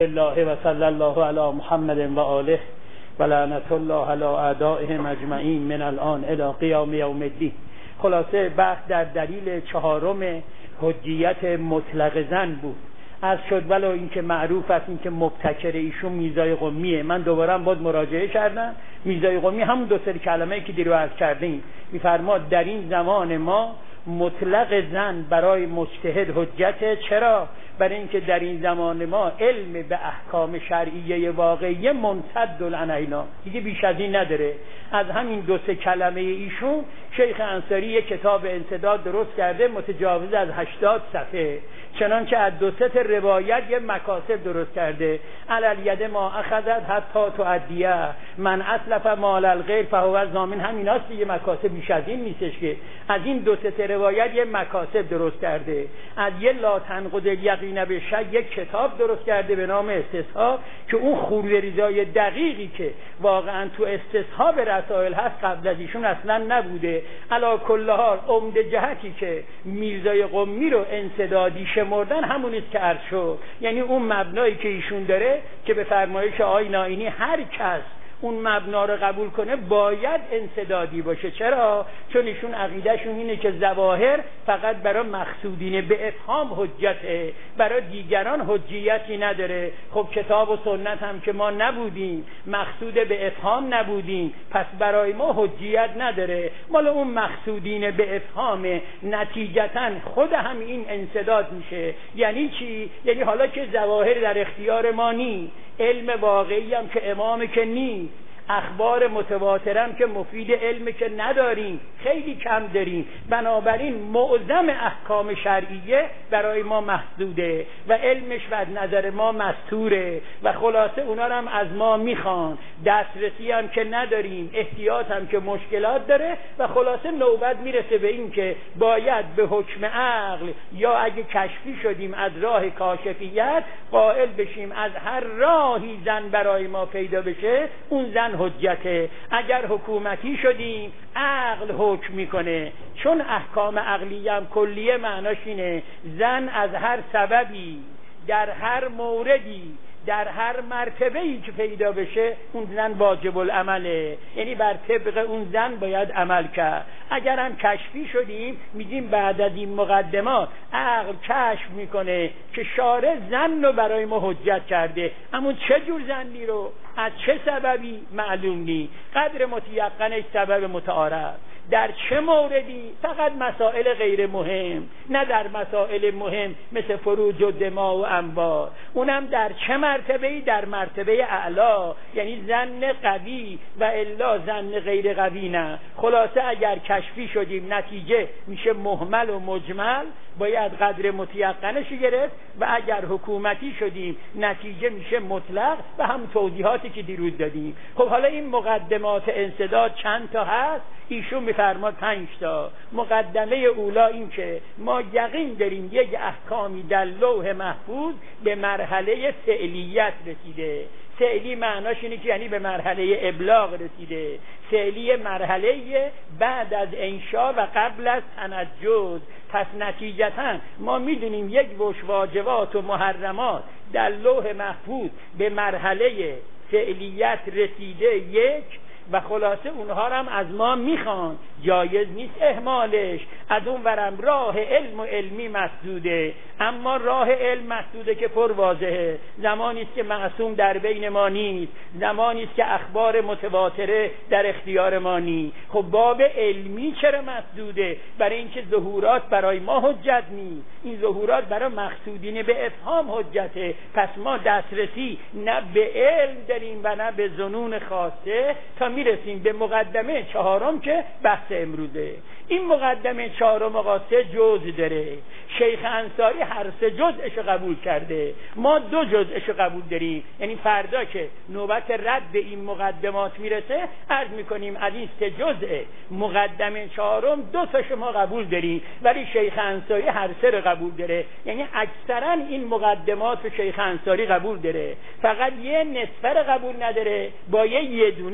الله و صلی الله علی محمد و آله و لعنت الله علی اعدائهم اجمعین من الان الی قیام یوم الدین. خلاصه بحث در دلیل چهارم حجیت مطلق زن بود. از شد ولو اینکه معروف است اینکه مبتکر ایشون میرزای قمیه. من دوباره باز مراجعه کردم. میرزای قمی همون دو سری کلمه‌ای که دیرو عرض کردیم میفرماد در این زمان ما مطلق زن برای مجتهد حجته. چرا؟ برای اینکه در این زمان ما علم به احکام شرعیه واقعی منصد علینا، دیگه بیش از این نداره. از همین دو سه کلمه ایشون شیخ انصاری یک کتاب انسداد درست کرده متجاوز از 80 صفحه، چنانچه از دو سه روایت یه مکاسب درست کرده. علل ما اخذت حتی تؤدیه من اسلف مال الغیر فهو ضامن. همیناست دیگه، مکاسب بیش از این نیستش که. از این دو سه روایت یه مکاسب درست کرده. از یه لا تنقض الیقین بالشک یک کتاب درست کرده به نام استصحاب که اون خورریزای دقیقی که واقعا تو استصحاب رسائل هست قبل از ایشون اصلا نبوده. علی کل حال عمده جهتی که میرزای قمی رو انسدادی شمردن همونیست که عرض شد، یعنی اون مبنایی که ایشون داره که به فرمایش آقای نائینی هر کس اون مبنا رو قبول کنه باید انسدادی باشه. چرا؟ چون ایشون عقیدهشون اینه که ظواهر فقط برای مقصودین به افهام حجته، برای دیگران حجیتی نداره. خب کتاب و سنت هم که ما نبودیم، مقصود به افهام نبودیم، پس برای ما حجیت نداره. مال اون مقصودین به افهام نتیجتا خود هم این انسداد میشه. یعنی چی؟ یعنی حالا که ظواهر در اختیار ما نی، علم واقعی هم که امام که نی، اخبار متواترم که مفید علم که نداریم، خیلی کم داریم، بنابراین معظم احکام شرعیه برای ما محدوده و علمش و از نظر ما مستوره و خلاصه اونا هم از ما میخوان. دسترسی هم که نداریم، احتیاط هم که مشکلات داره و خلاصه نوبت میرسه به این که باید به حکم عقل یا اگه کشفی شدیم از راه کاشفیت قائل بشیم از هر راهی زن برای ما پیدا بشه اون زن حجته. اگر حکومتی شدیم عقل حکم میکنه، چون احکام عقلی هم کلیه معناش اینه زن از هر سببی در هر موردی در هر مرتبه‌ای که پیدا بشه اون زن واجب العمله، یعنی بر طبق اون زن باید عمل کرد. اگر هم کشفی شدیم میگیم بعد از این مقدمات عقل کشف میکنه که شارع زن رو برای ما حجت کرده، اما چه جور زنی رو از چه سببی معلوم نی، قدر متیقنش سبب متعارف، در چه موردی، فقط مسائل غیر مهم، نه در مسائل مهم مثل فروج و دما و انبار. اونم در چه مرتبه‌ای؟ در مرتبه اعلا، یعنی زن قوی و الا زن غیر قوی نه. خلاصه اگر کشفی شدیم نتیجه میشه محمل و مجمل، باید قدر متیقنش گرفت و اگر حکومتی شدیم نتیجه میشه مطلق و هم توضیحاتی که دیروز دادیم. خب حالا این مقدمات انسداد چند تا هست؟ ایشون میفرماد 5 تا. مقدمه اولا این که ما یقین داریم یک احکامی در لوح محفوظ به مرحله فعلیت رسیده. فعلی معناش اینه که یعنی به مرحله ابلاغ رسیده. فعلی مرحله بعد از انشا و قبل از تنجز. پس نتیجتا ما میدونیم یک وش واجبات و محرمات در لوح محفوظ به مرحله فعلیت رسیده یک و خلاصه اونها هم از ما میخوان، جایز نیست اهمالش. از اون ورم راه علم و علمی مسدوده، اما راه علم مسدوده که پر واضحه. زمانی است که معصوم در بین ما نیست، زمانی است که اخبار متواتره در اختیار ما نیست. خب باب علمی چرا مسدوده؟ برای اینکه ظهورات برای ما حجت نیست، این ظهورات برای مقصودین به افهام حجته. پس ما دسترسی نه به علم داریم و نه به ظنون خاصه تا میرسیم به مقدمه چهارم که بحث امروزه. این مقدمه چهارم آقا 3 جزء داره. شیخ انصاری هر 3 جزءش قبول کرده، ما 2 جزءش قبول داریم. یعنی فردا که نوبت رد به این مقدمات میرسه عرض میکنیم از این 3 جزء مقدمه چهارم 2 تا شما قبول داریم، ولی شیخ انصاری هر 3 رو قبول داره. یعنی اکثرا این مقدمات رو شیخ انصاری قبول داره، فقط یه نصفه رو قبول نداره با یه دونه. یعنی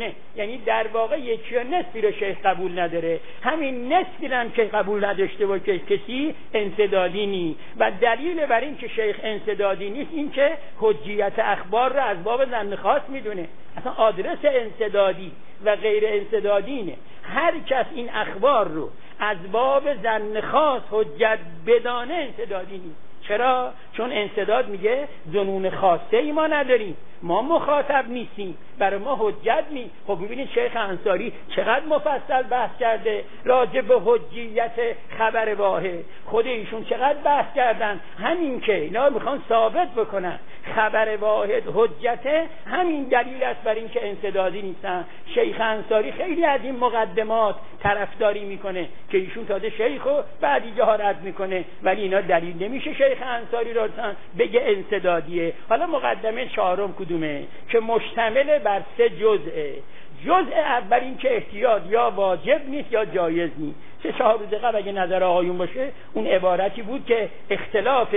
یعنی در واقع یکی و نصفی رو شیخ قبول نداره، همین نصفی هم که قبول نداشته و که کسی انسدادی نی. و دلیل بر این که شیخ انسدادی نیست این که حجیت اخبار رو از باب ظن خاص میدونه. اصلا آدرس انسدادی و غیر انسدادی اینه، هر کس این اخبار رو از باب ظن خاص حجت بدانه انسدادی نیست. چرا؟ چون انسداد میگه ظنون خاصه ای ما نداریم، ما مخاطب نیستیم، برای ما حجت نیست. خب ببینید شیخ انصاری چقدر مفصل بحث کرده راجع به حجیت خبر واحد، خود ایشون چقدر بحث کردن، همین که اینا میخوان ثابت بکنن خبر واحد حجته، همین دلیل است بر این که انسدادی نیستن. شیخ انصاری خیلی از این مقدمات طرفداری میکنه که ایشون تازه شیخو بعدی جاها رد میکنه، ولی اینا دلیل نمیشه شیخ انصاری رو بگه انسدادیه. حالا مقدمه چهارم کدومه؟ که مشتمل بر 3 جزءه. جزء اول این که احتیاط یا واجب نیست یا جایز نیست. 3-4 روز قبل اگه نظر آقایون باشه اون عبارتی بود که اختلاف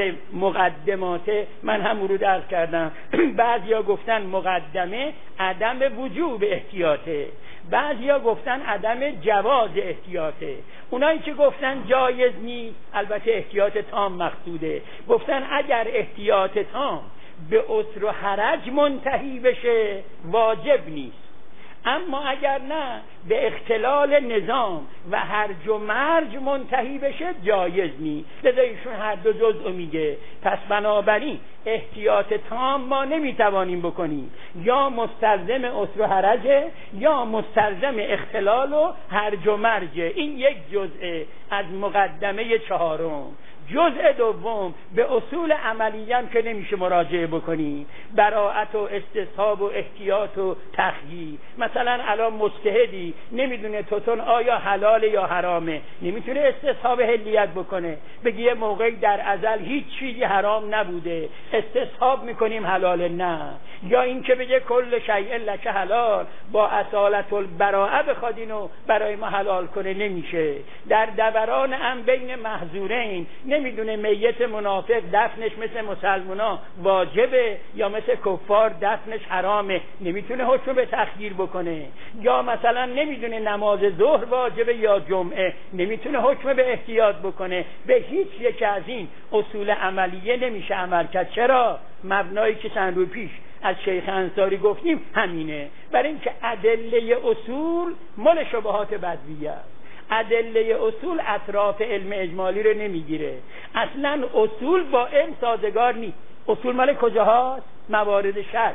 مقدمات من هم رو درس کردم. بعضیا گفتن مقدمه عدم وجوب احتیاطه، بعضیا گفتن عدم جواز احتیاطه. اونایی که گفتن جایز نیست، البته احتیاط تام مقصوده، گفتن اگر احتیاط تام به عسر و حرج منتهی بشه واجب نیست، اما اگر نه به اختلال نظام و هرج و مرج منتهی بشه جایز نیست. لذا ایشون هر دو جزء میگه. پس بنابراین احتیاط تام ما نمیتوانیم بکنیم، یا مستلزم عسر و حرجه یا مستلزم اختلال و هرج و مرجه. این یک جزء از مقدمه چهارم. جزء دوم به اصول عملیه هم که نمیشه مراجعه بکنی، براءت و استصحاب و احتیاط و تخییر. مثلا الان مجتهدی نمیدونه توتون آیا حلال یا حرامه، نمیتونه استصحاب حلیت بکنه، بگی یه موقعی در ازل هیچ چیزی حرام نبوده استصحاب میکنیم حلال نه، یا این که بگه کل شیء لک حلال با اصالت البراءه بخواد اینو برای ما حلال کنه نمیشه. در دوران هم بین محظورین نمیدونه میت منافق دفنش مثل مسلمونا واجبه یا مثل کفار دفنش حرامه، نمیتونه حکم به تخییر بکنه. یا مثلا نمیدونه نماز ظهر واجبه یا جمعه، نمیتونه حکم به احتیاط بکنه. به هیچ یک از این اصول عملیه نمیشه عمل کرد. چرا؟ مبنایی که چند روز پیش از شیخ انصاری گفتیم همینه، برای اینکه ادله اصول مال شبهات بدویه است. ادله اصول اطراف علم اجمالی رو نمیگیره، اصلا اصول با علم سازگار نیست. اصول مال کجاهاست؟ موارد شک.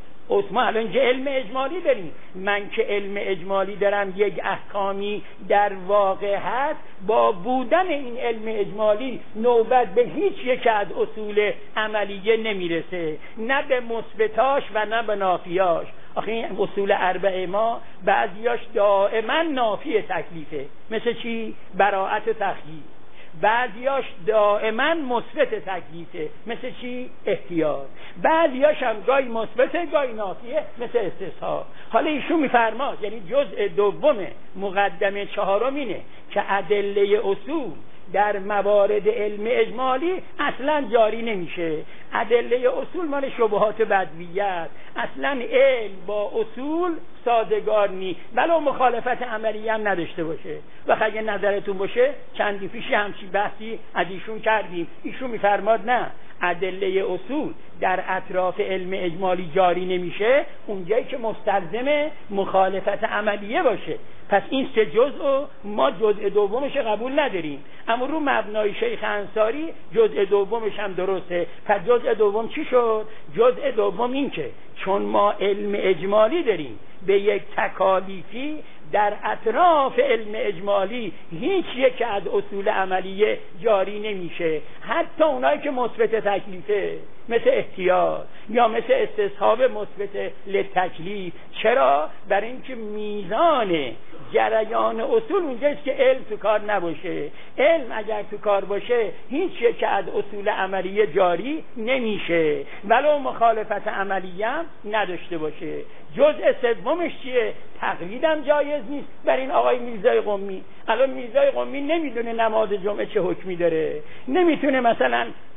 ما الان که علم اجمالی داریم، من که علم اجمالی دارم یک احکامی در واقع هست، با بودن این علم اجمالی نوبت به هیچ یک از اصول عملیه نمیرسه، نه به مثبتاش و نه به نافیاش. آخه این اصول اربعه ما بعضیاش دائما نافی تکلیفه، مثل چی؟ براءت و تخییر. بعضیاش دائما مثبت تکلیفه، مثل چی؟ احتیاط. بعضیاش هم گاهی مثبته گاهی نافیه، مثل استصحاب. حالا ایشون میفرماد، یعنی جزء دوم مقدمه چهارم اینه که ادله اصول در موارد علم اجمالی اصلا جاری نمیشه. ادله اصول مال شبهات بدویت، اصلا علم با اصول سازگار نیست، ولو مخالفت عملی هم نداشته باشه. و اگه نظرتون باشه چندی پیشی همچین بحثی از ایشون کردیم، ایشون میفرماد نه، ادله اصول در اطراف علم اجمالی جاری نمیشه اونجایی که مستلزم مخالفت عملیه باشه. پس این 3 جزء ما جزء دومش قبول نداریم، اما رو مبنای شیخ انصاری جزء دومش هم درسته. پس جزء دوم چی شد؟ جزء دوم این که چون ما علم اجمالی داریم به یک تکالیفی، در اطراف علم اجمالی هیچ یک از اصول عملیه جاری نمیشه، حتی اونایی که مثبت تکلیفه مثل احتیاط یا مثل استصحاب مثبت لتکلیف. چرا؟ برای اینکه میزان جریان اصول اونجاست که علم تو کار نباشه. علم اگر تو کار باشه هیچ یک از اصول عملیه جاری نمیشه، ولو مخالفت عملیه هم نداشته باشه. جزء سومش چیه؟ تقلیدم جایز نیست. بر این آقای میرزای قمی، الان میرزای قمی نمیدونه نماز جمعه چه حکمی داره، نمیتونه مثلا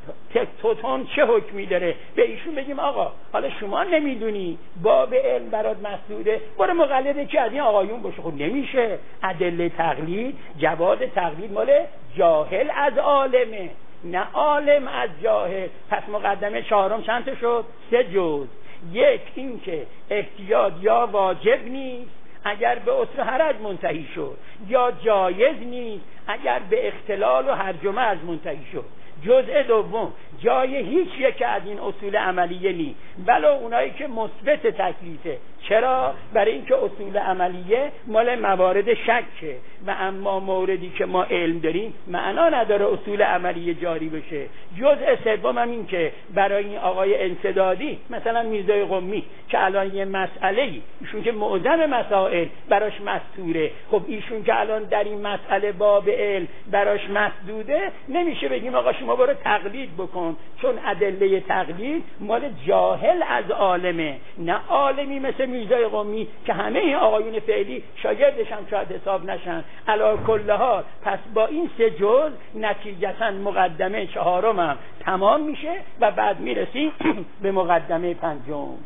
تکتوتون چه حکمی داره، به ایشون بگیم آقا حالا شما نمیدونی باب علم برات مسدوده، برو مقلد که از این آقایون باشه. خب نمیشه. ادله تقلید، جواز تقلید مال جاهل از عالمه، نه عالم از جاهل. پس مقدمه چهارم چند تا شد؟ 3 جز. یک، این که احتیاط یا واجب نیست اگر به عسر حرج منتهی شد، یا جایز نیست اگر به اختلال و هرج و مرج منتهی شد. جزء دوم، جای هیچ یک از این اصول عملیه نیست، ولو اونایی که مثبت تکلیفه. چرا؟ برای اینکه اصول عملیه مال موارد شکه و اما موردی که ما علم داریم معنا نداره اصول عملیه جاری بشه. جزء سوم هم این که برای این آقای انسدادی مثلا میرزای قمی که الان یه مسئله‌ای ایشون که معظم مسائل براش مستوره، خب ایشون که الان در این مسئله باب علم براش مسدوده، نمیشه بگیم آقا شما برو تقلید بکن، چون ادله تقلید مال جاهل از عالمه، نه عالمی مثل میرزای قمی که همه این آقایون فعلی شاگردش هم شاید حساب نشن. علی کل حال پس با این 3 جز نتیجتا مقدمه چهارم هم تمام میشه و بعد میرسیم به مقدمه 5.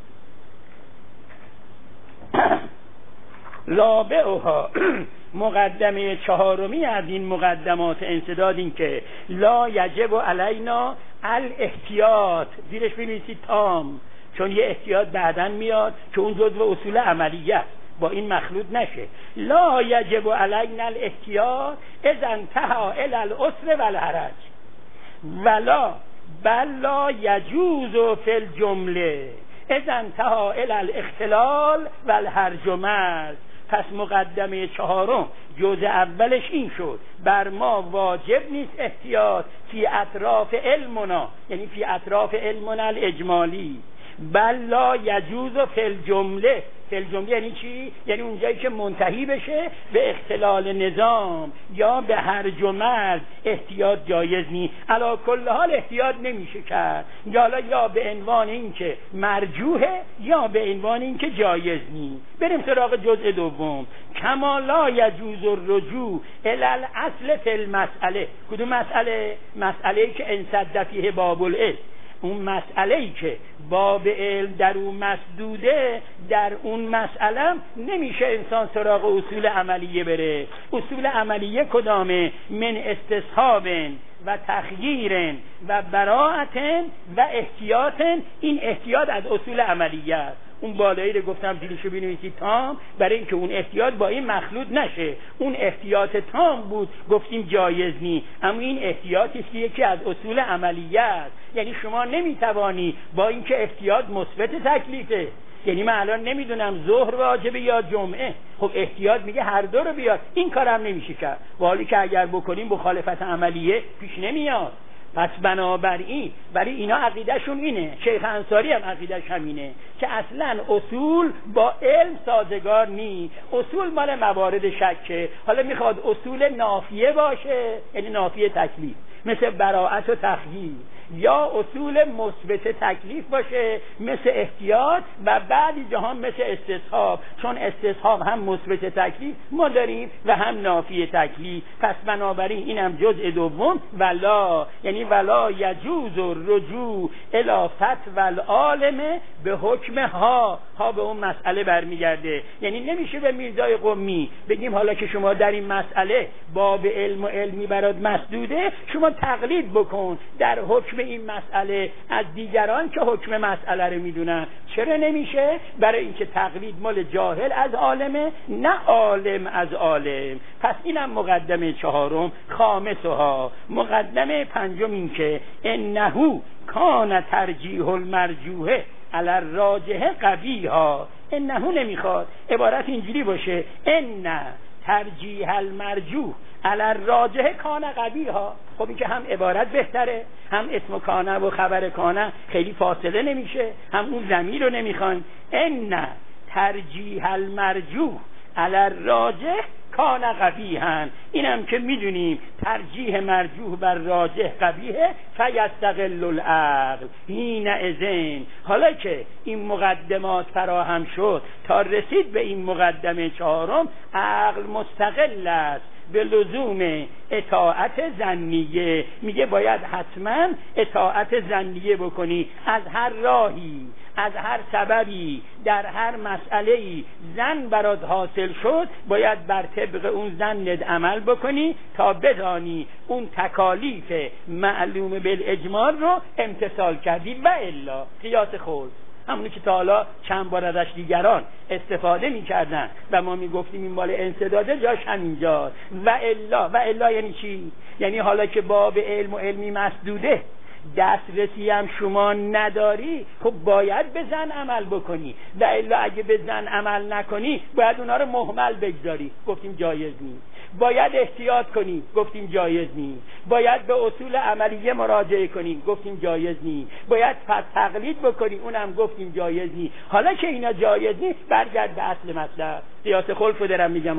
رابعها مقدمه 4 از این مقدمات انسداد این که لا یجب علینا الاحتیاط، زیرش بنویسید تام، چون یه احتیاط بعداً میاد که اون جزو اصول عملیه است، با این مخلوط نشه. لا یجب علینا الاحتیاط اذا انتهى الی العسر والحرج ولا بل لا یجوز فی الجمله اذا انتهى الی الاختلال والهرج و مرج. پس مقدمه 4 جزء اولش این شد بر ما واجب نیست احتیاط فی اطراف علمنا، یعنی فی اطراف علمنا الاجمالی، بل لا یجوز فی الجمله. فی الجمله یعنی چی؟ یعنی اونجایی که منتهی بشه به اختلال نظام یا به هرج و مرج احتیاط جایز نیست. علی کل حال احتیاط نمیشه کرد، یا به عنوان این که مرجوحه یا به عنوان این که جایز نیست. بریم سراغ جزء دوم. کما لا یجوز الرجوع الی الاصل فی المسئله. کدوم مسئله؟ مسئله‌ای که انسد فیه باب العلم، اون مسئله‌ای که باب علم در اون مسدوده، در اون مسئله نمیشه انسان سراغ اصول عملیه بره. اصول عملیه کدامه؟ من استصحاب و تخییر و براءت و احتیاط. این احتیاط از اصول عملیه است. اون بالایی رو گفتم دیلشو بنویسید تام، برای اینکه اون احتیاط با این مخلوط نشه. اون احتیاط تام بود گفتیم جایز نی، اما این احتیاطی که یکی از اصول عملیه است. یعنی شما نمیتوانی با اینکه احتیاط مثبت تکلیفه، یعنی من الان نمیدونم ظهر واجبه یا جمعه، خب احتیاط میگه هر دو رو بیاد، این کارم نمیشه کرد، ولی که اگر بکنیم مخالفت عملیه پیش نمیاد. پس بنابراین برای اینا عقیدهشون اینه، شیخ انصاری هم عقیدهش همینه که اصلا اصول با علم سازگار نیست، اصول مال موارد شکه. حالا میخواد اصول نافیه باشه، یعنی نافیه تکلیف مثل براءت و تخییر، یا اصول مثبت تکلیف باشه مثل احتیاط و بعضی جهان مثل استصحاب، چون استصحاب هم مثبت تکلیف ما داریم و هم نافی تکلیف. پس بنابراین اینم جزء دوم، ولا یعنی ولا یجوز الرجوع الی فتوی العالم به حکم ها به اون مسئله برمیگرده. یعنی نمیشه به میرزای قمی بگیم حالا که شما در این مسئله باب علم و علمی برات مسدوده، شما تقلید بکن در حکم این مسئله از دیگران که حکم مسئله رو میدونن. چرا نمیشه؟ برای اینکه تقلید مال جاهل از عالمه، نه عالم از عالم. پس اینم مقدمه 4. خامسها مقدمه 5 این که انه کان ترجیح المرجوح علی الراجح قویها. انه نمیخواد عبارت اینجوری باشه، ان ترجیح المرجوح علی الراجح کان قویها. خب این که هم عبارت بهتره، هم اسم کانه و خبر کانه خیلی فاصله نمیشه، هم اون ضمیر رو نمیخوان. ان ترجیح المرجوح علی الراجح کان قبیحا. اینم که میدونیم ترجیح مرجوح بر راجح قبیحه، فیستقل العقل حینئذ. حالا که این مقدمات فراهم شد تا رسید به این مقدمه 4، عقل مستقل است به لزوم اطاعت ظنیه. میگه باید حتما اطاعت ظنیه بکنی، از هر راهی، از هر سببی، در هر مسئله‌ای ظن برات حاصل شد باید بر طبق اون ظنت عمل بکنی تا بدانی اون تکالیف معلوم بالاجمال رو امتثال کردی. و الا قیاس خلد، همونی که تا حالا چند بار ازش دیگران استفاده می‌کردن و ما میگفتیم این مال انسداده، جاش همینجاست. و الا یعنی چی؟ یعنی حالا که باب علم و علمی مسدوده، دسترسی هم شما نداری، خب باید به ظن عمل بکنی. و الا اگه به ظن عمل نکنی باید اونا رو مهمل بگذاری، گفتیم جایز نیست. باید احتیاط کنی، گفتیم جایز نیست. باید به اصول عملیه مراجعه کنی، گفتیم جایز نیست. باید تقلید بکنی، اونم گفتیم جایز نیست. حالا که اینا جایز نیست برگرد به اصل مطلب. قیاس خلف رو دارم میگم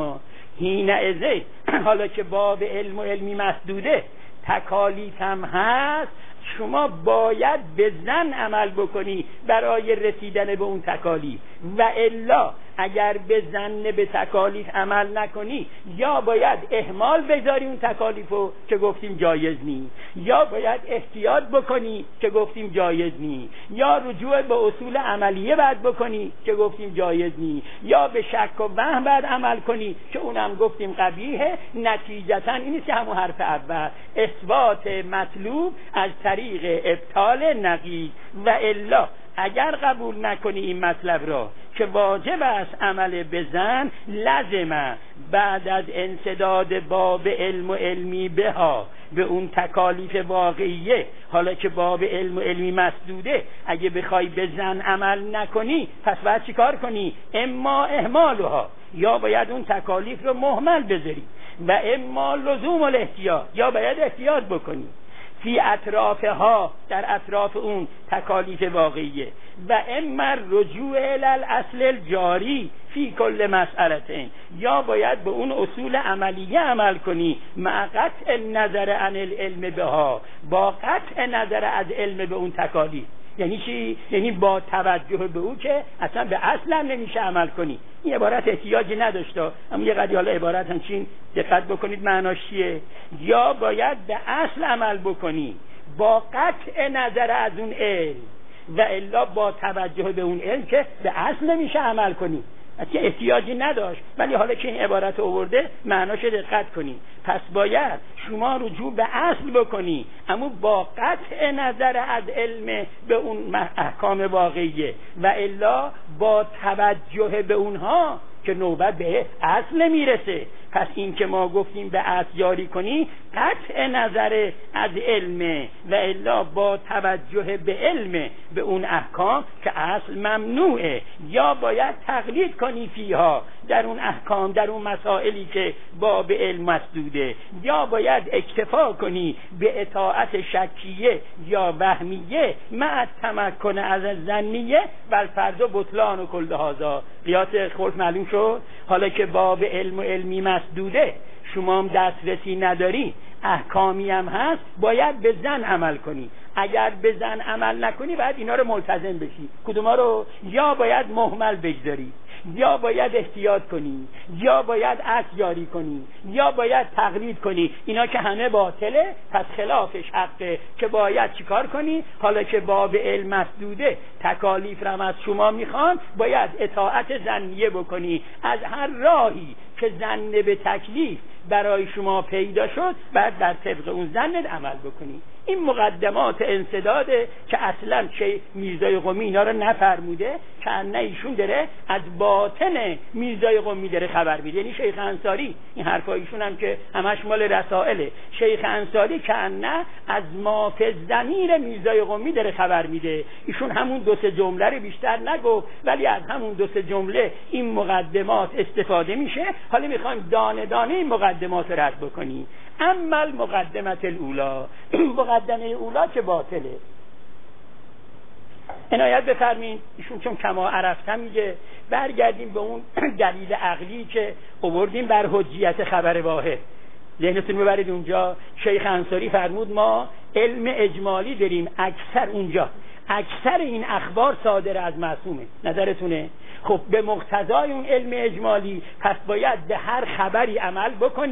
حینئذ، حالا که باب علم و علمی مسدوده، تکالیف هم هست، شما باید به ظن عمل بکنی برای رسیدن به اون تکالیف. و الا اگر به ظن به تکالیف عمل نکنی، یا باید اهمال بذاری اون تکالیفو که گفتیم جایز نیست، یا باید احتیاط بکنی که گفتیم جایز نیست، یا رجوع به اصول عملیه باید بکنی که گفتیم جایز نیست، یا به شک و وهم باید عمل کنی که اونم گفتیم قبیحه. نتیجتا این است که همون حرف اول اثبات مطلوب از طریق ابطال نقیض. و الا اگر قبول نکنی این مطلب را که واجب است عمل به ظن، لازمه بعد از انسداد باب علم و علمی بها به اون تکالیف واقعیه، حالا که باب علم و علمی مسدوده، اگه بخوای به ظن عمل نکنی پس باید چی کار کنی؟ اما اهمالها، یا باید اون تکالیف رو مهمل بذاری، و اما لزوم الاحتیاط، یا باید احتیاط بکنی فی اطرافها، در اطراف اون تکالیف واقعیه. و اما رجوع الاصل الجاری فی کل مسئلتین، یا باید به اون اصول عملیه عمل کنی مع قطع نظر عن العلم بها، با قطع نظر از علم به اون تکالیف. یعنی چی؟ یعنی با توجه به او که اصلا به اصل هم نمیشه عمل کنی. این عبارت احتیاجی نداشته، اما یه قدری حالا عبارت همچین دقت بکنید معناش چیه. یا باید به اصل عمل بکنی با قطع نظر از اون علم، و الا با توجه به اون علم که به اصل نمیشه عمل کنی. که احتیاجی نداشت، ولی حالا که این عبارت آورده معناش دقت کنی. پس باید شما رجوع به اصل بکنی، اما با قطع نظر از علم به اون احکام واقعیه، و الا با توجه به اونها که نوبت به اصل نمیرسه. پس این که ما گفتیم به اصل جاری کنی قطع نظر از علم، و الا با توجه به علم به اون احکام که اصل ممنوعه. یا باید تقلید کنی فیها، در اون احکام، در اون مسائلی که باب علم مسدوده، یا باید اکتفا کنی به اطاعت شکیه یا وهمیه مع تمکن از ظنیه و الفرض بطلان و کل هذا. قیاس خلف معلوم شد. حالا که باب علم و علمی مسدوده، شما هم دسترسی نداری، احکامی هم هست، باید به ظن عمل کنی. اگر به ظن عمل نکنی باید اینا رو ملتزم بشی. کدوما رو؟ یا باید مهمل بگذاری، یا باید احتیاط کنی، یا باید اصل جاری کنی، یا باید تقلید کنی. اینا که همه باطله، پس خلافش حقه که باید چیکار کنی؟ حالا که باب علم مسدوده، تکالیف رو از شما میخوان، باید اطاعت ظنیه بکنی. از هر راهی که ظن به تکلیف برای شما پیدا شد بعد در طبق اون ظنت عمل بکنی. این مقدمات انسداده که اصلا چه میرزای قمی اینا رو نفرموده، که نه ایشون داره از باطن میرزای قمی داره خبر میده. یعنی شیخ انصاری، این حرفایشون هم که همش مال رسائله، شیخ انصاری که نه از ما فی ضمیر میرزای قمی داره خبر میده. ایشون همون دو سه جمله رو بیشتر نگفت، ولی از همون دو سه جمله این مقدمات استفاده میشه. حالا میخوایم دانه دانه این مقدمات رد بکنیم. اما المقدمه الاولا، مقدمه اولا که باطله. عنایت بفرمین، ایشون چون کما عرفتم میگه برگردیم به اون دلیل عقلی که آوردیم بر حجیت خبر واحد. ذهنتون ببرید اونجا شیخ انصاری فرمود ما علم اجمالی داریم، اکثر اونجا اکثر این اخبار صادر از معصومه. نظرتونه؟ خب به مقتضای اون علم اجمالی پس باید به هر خبری عمل بکنی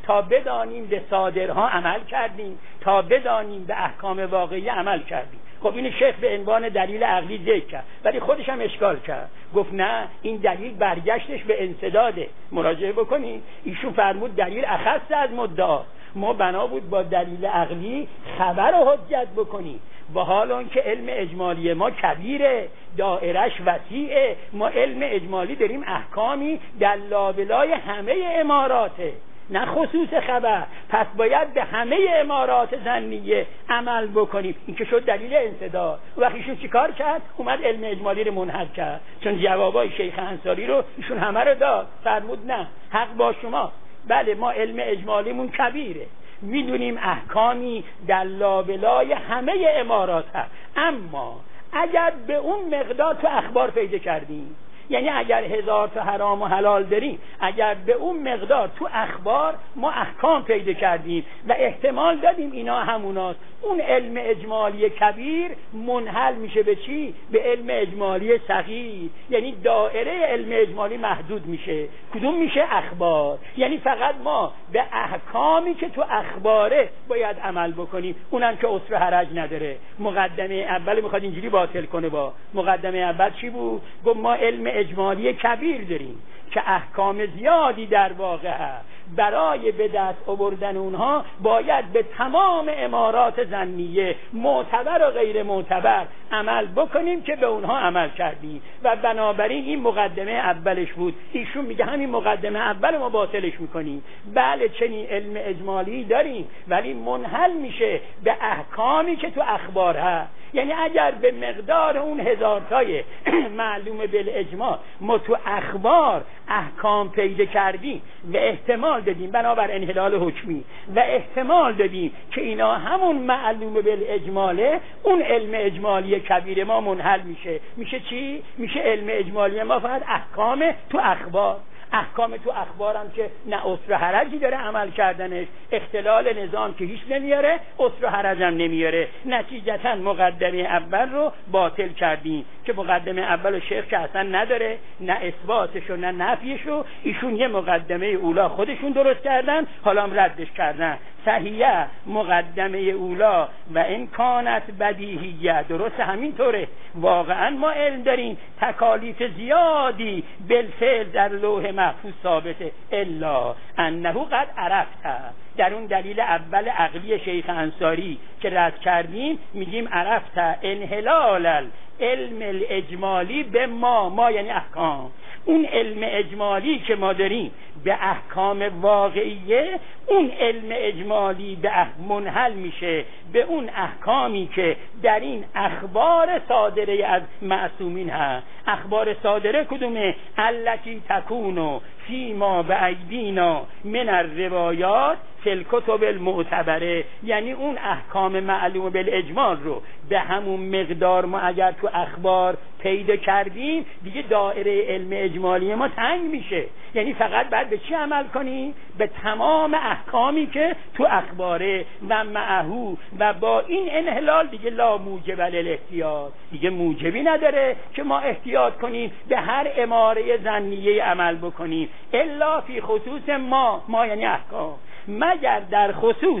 تا بدانیم به صادرها عمل کردیم، تا بدانیم به احکام واقعی عمل کردیم. خب این شیخ به عنوان دلیل عقلی ذکر کرد، ولی خودش هم اشکال کرد، گفت نه این دلیل برگشتش به انسداده. مراجعه بکنید، ایشون فرمود دلیل اخص از مدعا. ما بنا بود با دلیل عقلی خبر رو حجت بکنیم، با حال اون که علم اجمالی ما کبیره، دائرش وسیعه، ما علم اجمالی داریم احکامی در لابلای همه اماراته، نه خصوص خبر، پس باید به همه امارات ظنیه عمل بکنیم. این که شد دلیل انصداد. وقتی ایشون چیکار کرد؟ اومد علم اجمالی رو منحل کرد، چون جوابای شیخ انصاری رو ایشون همه رو داد، فرمود نه حق با شما، بله ما علم اجمالیمون کبیره، میدونیم احکامی در لابلای همه امارات هست، اما اگر به اون مقدار تو اخبار پیدا کردیم، یعنی اگر 1000 تا حرام و حلال داریم، اگر به اون مقدار تو اخبار ما احکام پیدا کردیم و احتمال دادیم اینا هموناست، اون علم اجمالی کبیر منحل میشه به چی؟ به علم اجمالی صغیر. یعنی دائره علم اجمالی محدود میشه. کدوم میشه؟ اخبار. یعنی فقط ما به احکامی که تو اخباره باید عمل بکنیم، اونم که عسر و حرج نداره. مقدمه اول میخواد اینجوری باطل کنه. با مقدمه اول چی بود؟ گفت ما علم اجمالی کبیر داریم که احکام زیادی در واقع هست، برای به دست آوردن اونها باید به تمام امارات ظنیه معتبر و غیر معتبر عمل بکنیم که به اونها عمل کردیم و بنابراین این مقدمه اولش بود. ایشون میگه همین مقدمه اول ما باطلش میکنیم. بله چنین علم اجمالی داریم، ولی منحل میشه به احکامی که تو اخبار هست. یعنی اگر به مقدار اون 1000 تای معلوم بالاجماع ما تو اخبار احکام پیدا کردیم و احتمال دادیم بنابر انحلال حکمی و احتمال دادیم که اینا همون معلوم بالاجماله، اون علم اجمالی کبیر ما منحل میشه چی؟ میشه علم اجمالی ما فقط احکام تو اخبار. احکام تو اخبارم که نه عسر و حرجی داره عمل کردنش، اختلال نظام که هیچ نمیاره، عسر و حرج هم نمیاره. نتیجتا مقدمه اول رو باطل کردیم که مقدمه اول شیخ که اصلا نداره، نه اثباتش و نه نفیش، و ایشون یه مقدمه اولا خودشون درست کردن، حالا هم ردش کردن. صحیحه مقدمه اولا و این کانت بدیهیه، درست همینطوره. واقعا ما علم داریم تکالیف زیادی بالفعل در لوح محفوظ ثابته، الا انه قد عرفت. در اون دلیل اول عقلی شیخ انصاری که رد کردیم میگیم عرفت انحلال علم الاجمالی به ما یعنی احکام. اون علم اجمالی که ما داریم به احکام واقعیه، اون علم اجمالی به منحل میشه به اون احکامی که در این اخبار صادره از معصومین هست. اخبار صادره کدومه؟ التی تکونو فیما به ایدینا من الروایات فی الکتب المعتبره. یعنی اون احکام معلوم بالاجمال رو به همون مقدار ما اگر تو اخبار پیدا کردیم، دیگه دایره علم اجمالی ما تنگ میشه. یعنی فقط باید به چی عمل کنیم؟ به تمام احکامی که تو اخباره و معهو، و با این انحلال دیگه لا موجب الاحتیاط، دیگه موجبی نداره که ما احتیاط کنیم به هر اماره ظنیه عمل بکنیم، الا فی خصوص ما یعنی احکام، مگر در خصوص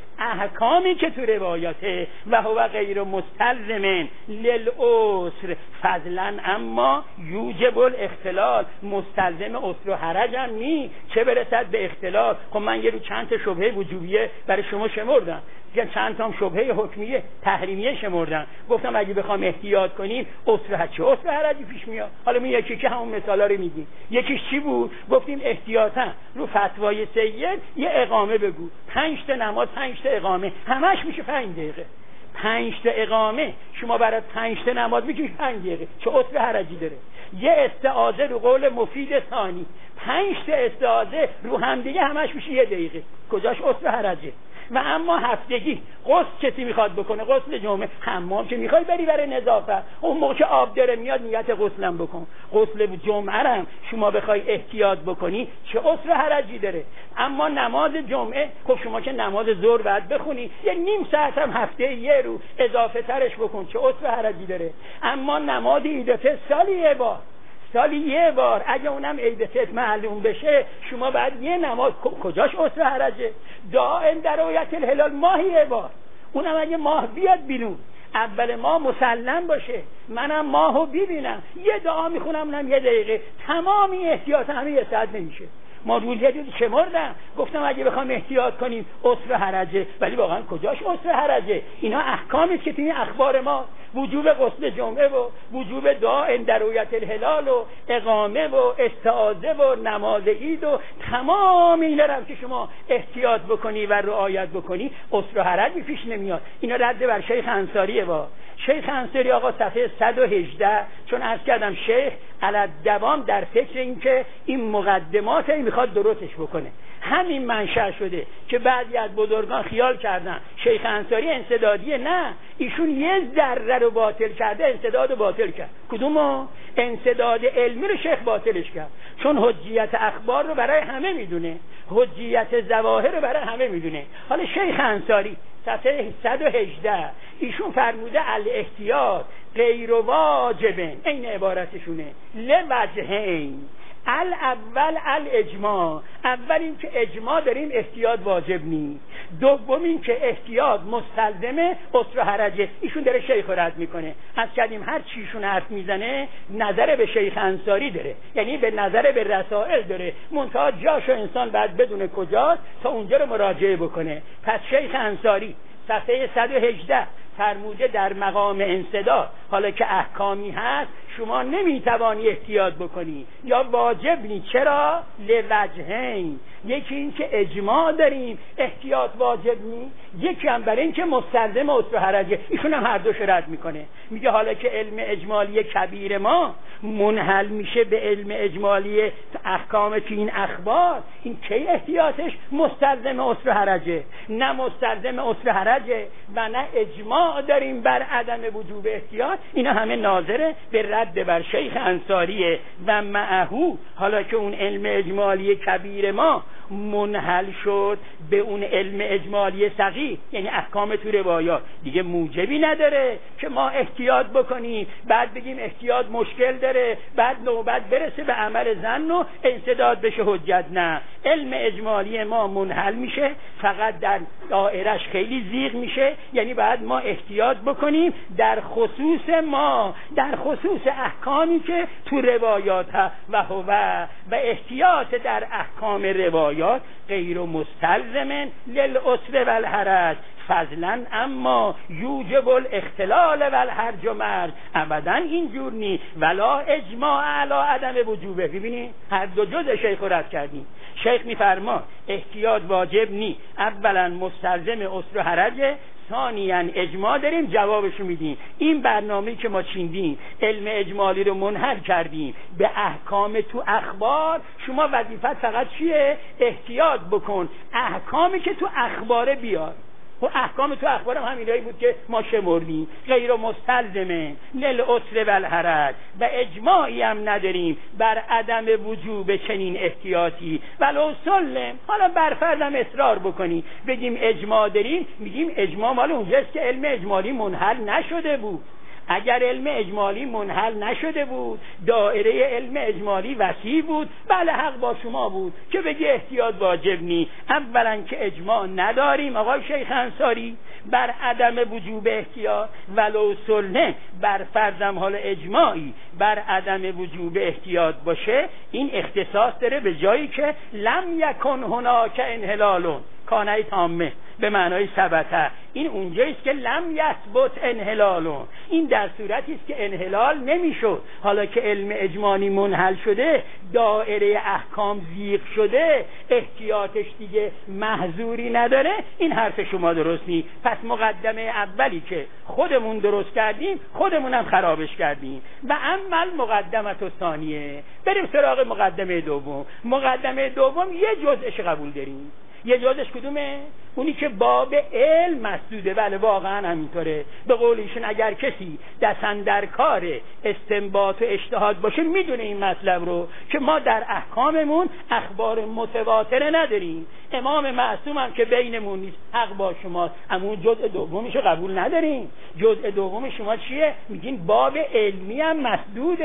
احکامی که تو روایاته و هو غیر مستلزم للعسر فضلا اما یوجب الاختلال. مستلزم عسر و حرج هم نی، چه برسد به اختلال. خب من یه رو چند تا شبهه وجوبیه برای شما شمردم، چند تا شبهه حکمیه تحریمیه شمردم، گفتم اگه بخوام احتیاط کنیم عسر و حرجی پیش میاد. حالا می یکی که همون مثالا رو میگیم. یکیش چی بود؟ گفتیم احتیاطاً رو فتوای سید یه اقامه بگو، 5 تا نماز 5 تا اقامه، همش میشه 5 دقیقه. 5 تا اقامه شما برای 5 تا نماز میگی 5 دقیقه، چه عسر حرجی داره؟ یه استعاذه رو قول مفید ثانی، 5 تا استعاذه رو هم دیگه همش میشه 1 دقیقه، کجاش عسر حرجه؟ و اما هفتگی غسل کسی میخواد بکنه، غسل جمعه، حمام که میخوای بری برای نظافت، اون موقع که آب داره میاد نیت غسلم بکن. غسل جمعه هم شما بخوای احتیاط بکنی چه عسر حرجی داره؟ اما نماز جمعه، خب شما که نماز ظهر بعد بخونی یه نیم ساعت هم هفته یه رو اضافه ترش بکن، چه عسر حرجی داره؟ اما نماز عید فطر سالی یه بار، سالی یه بار، اگه اونم عید فطر معلوم بشه شما بعد یه نماز، کجاش عسر حرجه؟ دائم در رؤیت الهلال ماهی یه بار، اونم اگه ماه بیاد بیرون اول ماه مسلم باشه، منم ماهو ببینم، یه دعا میخونم اونم یه دقیقه، تمامی احتیاط همه یه ساعت نمیشه. ما روز یه دیدی شمردم، گفتم اگه بخوام احتیاط کنیم عسر حرجه، ولی واقعا کجاش عسر حرجه؟ اینا احکامی که توی اخبار ما، وجوب غسل جمعه و وجوب دعا در رؤیت الهلال و اقامه و استعاذه و نماز عید و تمام اینا رو که شما احتیاط بکنی و رعایت بکنی عسر حرجی پیش نمیاد. اینا رد بر شیخ انصاریه. با شیخ انصاری آقا صفحه 118، چون عرض کردم شیخ علت دوام در فکر این که این مقدمات میخواد درستش بکنه، همین منشأ شده که بعضی از بزرگان خیال کردن شیخ انصاری انسدادیه. نه، ایشون یه ذره رو باطل کرده، انسداد رو باطل کرد. کدومو؟ انسداد علمی رو شیخ باطلش کرد، چون حجیت اخبار رو برای همه میدونه، حجیت ظواهر رو برای همه میدونه. حالا شیخ انصاری صفحه 118 ایشون فرموده الاحتیاط غیر واجبه، این عبارتشونه، لوجهین، الاول الاجماع، اول این که اجماع داریم احتیاط واجب نیست، دوم این که احتیاط مستلزمه عسر حرجه. ایشون داره شیخ رد میکنه. از کردیم هر چیشون حرف میزنه نظر به شیخ انصاری داره، یعنی به نظر به رسائل داره، منتها جاشو انسان باید بدونه کجاست تا اونجا رو مراجعه بکنه. پس شیخ انصاری صفحه 118 فرموده در مقام انسداد، حالا که احکامی هست شما نمیتوانی احتیاط بکنی یا واجب نیست. چرا؟ لوجهین، یکی این که اجماع داریم احتیاط واجب نیست، یکی هم برای این که مستلزم عسر حرجه. ایشون هم هر دوش رد میکنه، میگه حالا که علم اجمالی کبیر ما منحل میشه به علم اجمالی احکام تو این اخبار، این کی احتیاطش مستلزم عسر حرجه؟ نه مستلزم عسر حرجه و نه اجماع داریم بر عدم وجوب احتیاط. اینا همه ناظره به رد بر شیخ انصاریه. و معهو، حالا که اون علم اجمالی کبیر ما منحل شد به اون علم اجمالی صغیر، یعنی احکام تو روایات، دیگه موجبی نداره که ما احتیاط بکنیم بعد بگیم احتیاط مشکل داره، بعد نوبت برسه به عمل ظن و انسداد بشه حجت. نه، علم اجمالی ما منحل میشه، فقط در دائرش خیلی زیغ میشه، یعنی بعد ما احتیاط بکنیم در خصوص ما، در خصوص احکامی که تو روایات و احتیاط در احکام روایات غیر مستلزم للعسر و الحرج فضلا، اما یوجب الاختلال و الحرج و مرج، ابدا اینجور نی، ولا اجماع علی عدم وجوبه. ببینید هر دو جزء شیخ رد کردیم. شیخ میفرما احتیاط واجب نی، اولا مستلزم عسر و حرج، ثانیاً اجماع داریم، جوابشو میدیم. این برنامه‌ای که ما چیندیم علم اجمالی رو منحل کردیم به احکام تو اخبار. شما وظیفت فقط چیه؟ احتیاط بکن احکامی که تو اخبار بیاد. و احکام تو اخبار هم همینایی بود که ما شمردیم، غیر مستلزمه للعسر و الحرج، و اجماعی هم نداریم بر عدم وجوب چنین احتیاطی. ولو سلم، حالا بر فرضم اصرار بکنی بگیم اجماع داریم، میگیم اجماع مال اونجاست که علم اجمالی منحل نشده بود. اگر علم اجمالی منحل نشده بود، دایره علم اجمالی وسیع بود، بله حق با شما بود که بگی احتیاط واجب نی. اولا که اجماع نداریم آقای شیخ انصاری بر عدم وجوب احتیاط، ولو سلم بر فرضم حال اجماعی بر عدم وجوب احتیاط باشه، این اختصاص داره به جایی که لم یکن هناک انحلالون کانه تامه به معنای ثبته. این اونجاییست که لم یثبت انحلالون، این در صورتی است که انحلال نمیشد. حالا که علم اجمالی منحل شده، دایره احکام زیغ شده، احتیاطش دیگه محظوری نداره. این حرف شما درست نیست. پس مقدمه اولی که خودمون درست کردیم خودمونم خرابش کردیم. و اما مقدمه ثانیه، بریم سراغ مقدمه دوم. مقدمه دوم یه جزءش قبول داریم. یه جزش کدومه؟ اونی که باب علم مسدوده. بله واقعا همینطوره. به قول ایشون اگر کسی دستن در کار استنباط و اجتهاد باشه میدونه این مطلب رو که ما در احکاممون اخبار متواتره نداریم. امام معصوم هم که بینمون نیست، حق با شماست، اما اون جزء دومشو قبول نداریم. جزء دوم شما چیه؟ میگین باب علمی هم مسدوده.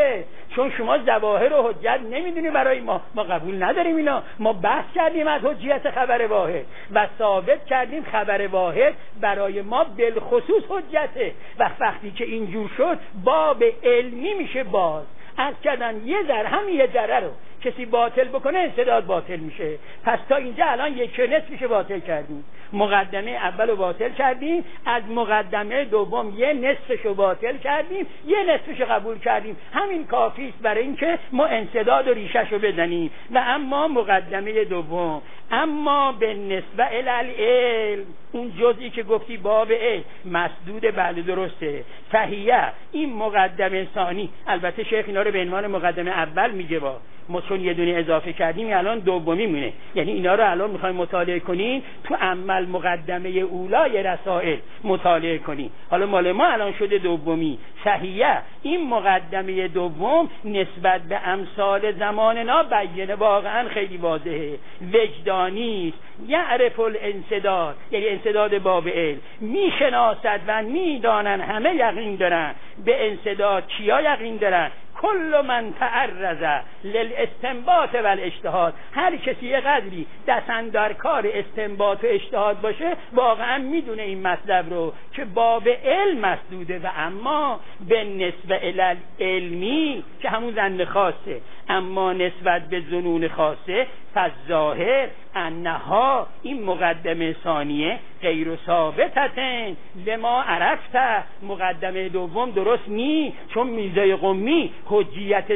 چون شما ظواهر و حجت نمیدونی برای ما قبول نداریم اینا. ما بحث کردیم از حجیت خبر واحد و ثابت کردیم خبر واحد برای ما بالخصوص حجته. و وقتی که اینجور شد باب علمی میشه باز. از کردن یه ذره رو کسی باطل بکنه استدلال باطل میشه. پس تا اینجا الان یک نصفش باطل کردیم. مقدمه اول رو باطل کردیم، از مقدمه دوم یه نصفش رو باطل کردیم، یه نصفش رو قبول کردیم. همین کافی است برای اینکه ما انسداد و ریشش رو بزنیم. و اما مقدمه دوم، اما به نسبه العلم، اون جزئی که گفتی باب علم مسدود، بله درسته. فهیه، این مقدمه ثانی، البته شیخ اینا رو به عنوان مقدمه اول میگه، ما چون یه دونه اضافه کردیم الان دومی مونه. یعنی اینا رو الان میخوایم مطالعه کنین تو عمل مقدمه اولای رسائل مطالعه کنین. حالا مال ما الان شده دومی. صحیحه، این مقدمه دوم نسبت به امثال زماننا بیانه، واقعا خیلی واضحه، وجدانی است. یعرف الانسداد، یعنی انسداد باب علم، میشناسد و میدانن، همه یقین دارن به انسداد. کیا یقین دارن؟ کل من تعرض للاستنباط و الاجتهاد، هر کسی یه قدری دست در کار استنباط و اجتهاد باشه واقعا میدونه این مطلب رو که باب علم مسدوده. و اما به نسبه علمی که همون ظن خاصه، اما نسبت به ظنون خاصه فالظاهر انها، این مقدمه ثانیه، غیر ثابتتن لما عرفت. مقدمه دوم درست نی، چون میرزای قمی حجیت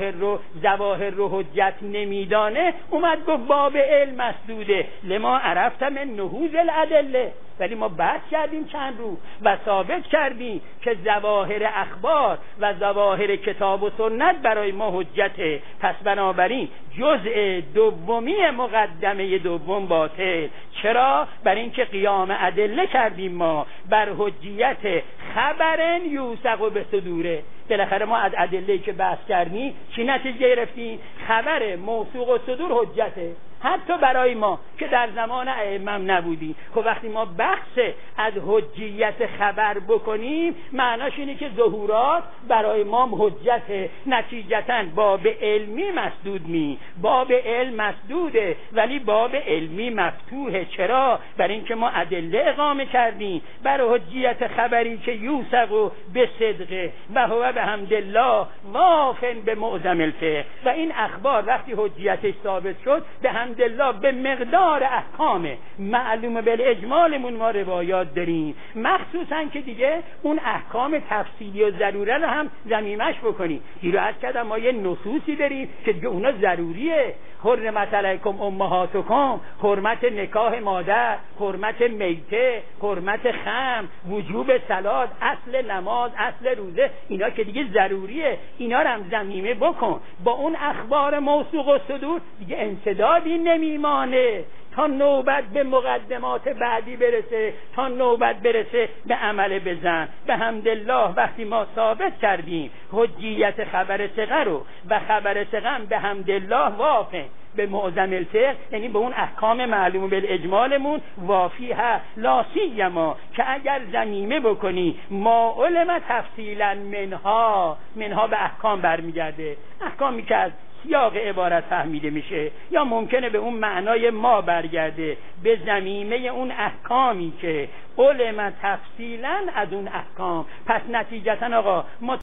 ظواهر رو حجت نمیدانه، اومد گفت باب علم مسدوده لما عرفت من نهوض الادله. ولی ما بحث کردیم چند رو و ثابت کردیم که ظواهر اخبار و ظواهر کتاب و سنت برای ما حجته. پس بنابراین جزء دومی مقدمه دوم باطل. چرا؟ برای اینکه قیام ادله کردیم ما بر حجیت خبرن یوثق به صدوره. بالاخره ما از ادله‌ای که بحث کردیم چی نتیجه گرفتیم؟ خبر موثوق و صدور حجته، حتی برای ما که در زمان ائمه نبودیم. خب وقتی ما بحث از حجیت خبر بکنیم معناش اینه که ظهورات برای ما حجته. نتیجتاً باب علمی مسدود باب علم مسدوده ولی باب علمی مفتوحه. چرا؟ برای اینکه ما ادله اقامه کردیم بر حجیت خبری که یوثق به صدقه و هو بحمدالله وافن به معظم الفقه. و این اخبار وقتی حجیتش ثابت شد به حمدالله به مقدار احکام معلوم بالاجمالمون ما روایات داریم، مخصوصا که دیگه اون احکام تفصیلی و ضروره رو هم ضمیمش بکنیم. دیرو عرض کردم ما یه نصوصی داریم که دیگه اونا ضروریه. حرمت علیکم امهاتکم، حرمت نکاح مادر، حرمت میته، حرمت خمر، وجوب صلات، اصل نماز، اصل روزه، اینا که دیگه ضروریه. اینا رو هم ضمیمه بکن. با اون اخبار موثوق و صدور دیگه انسدادی نمیمانه تا نوبت به مقدمات بعدی برسه، تا نوبت برسه به عمل بزن. به حمدالله وقتی ما ثابت کردیم حجیت خبر ثقه رو و خبر ثقه به حمدالله وافق به معظم الفقه، یعنی به اون احکام معلوم بالاجمالمون وافیه. لا سیما که اگر ضمیمه بکنی ما علم تفصیلا منها به احکام برمیگرده، احکامی که از سیاق عبارت فهمیده میشه، یا ممکنه به اون معنای ما برگرده به ضمیمه اون احکامی که علم تفصیلا از اون احکام. پس نتیجتا آقا ما